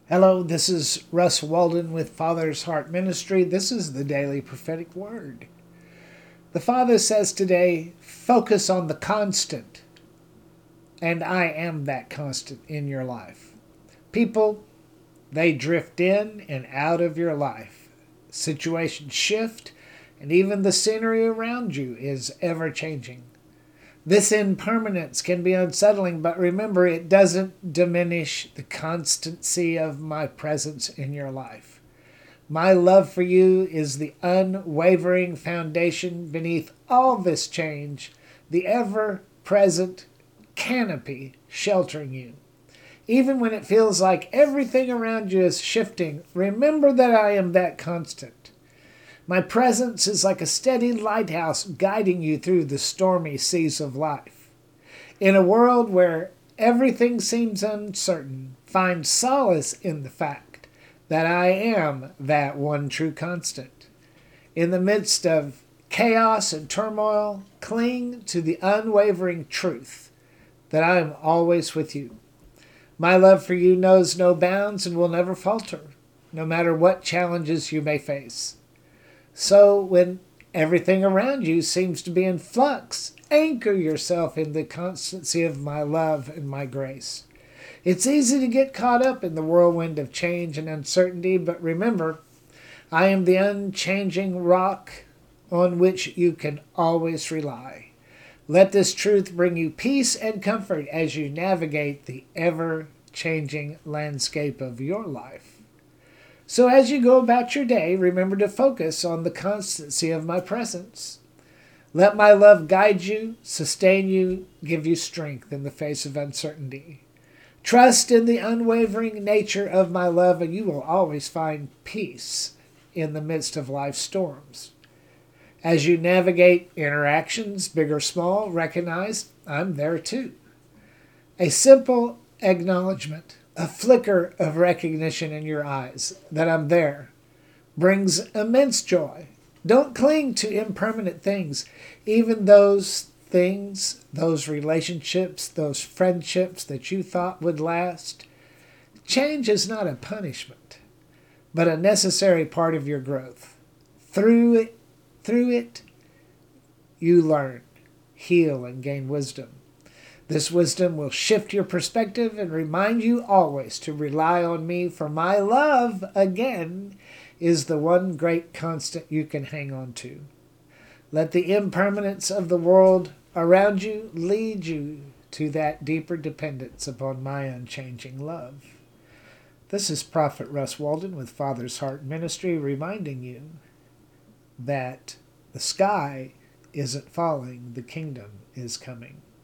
Hello, this is Russ Walden with Father's Heart Ministry. This is the Daily Prophetic Word. The Father says today, focus on the constant, and I am that constant in your life. People, they drift in and out of your life. Situations shift, and even the scenery around you is ever changing. This impermanence can be unsettling, but remember, it doesn't diminish the constancy of my presence in your life. My love for you is the unwavering foundation beneath all this change, the ever present canopy sheltering you. Even when it feels like everything around you is shifting, remember that I am that constant. My presence is like a steady lighthouse guiding you through the stormy seas of life. In a world where everything seems uncertain, find solace in the fact that I am that one true constant. In the midst of chaos and turmoil, cling to the unwavering truth that I am always with you. My love for you knows no bounds and will never falter, no matter what challenges you may face. So when everything around you seems to be in flux, anchor yourself in the constancy of my love and my grace. It's easy to get caught up in the whirlwind of change and uncertainty, but remember, I am the unchanging rock on which you can always rely. Let this truth bring you peace and comfort as you navigate the ever-changing landscape of your life. So as you go about your day, remember to focus on the constancy of my presence. Let my love guide you, sustain you, give you strength in the face of uncertainty. Trust in the unwavering nature of my love, and you will always find peace in the midst of life's storms. As you navigate interactions, big or small, recognize I'm there too. A simple acknowledgement, a flicker of recognition in your eyes that I'm there, brings immense joy. Don't cling to impermanent things, even those things, those relationships, those friendships that you thought would last. Change is not a punishment, but a necessary part of your growth. Through it, you learn, heal, and gain wisdom. This wisdom will shift your perspective and remind you always to rely on me, for my love, again, is the one great constant you can hang on to. Let the impermanence of the world around you lead you to that deeper dependence upon my unchanging love. This is Prophet Russ Walden with Father's Heart Ministry, reminding you that the sky isn't falling, the kingdom is coming.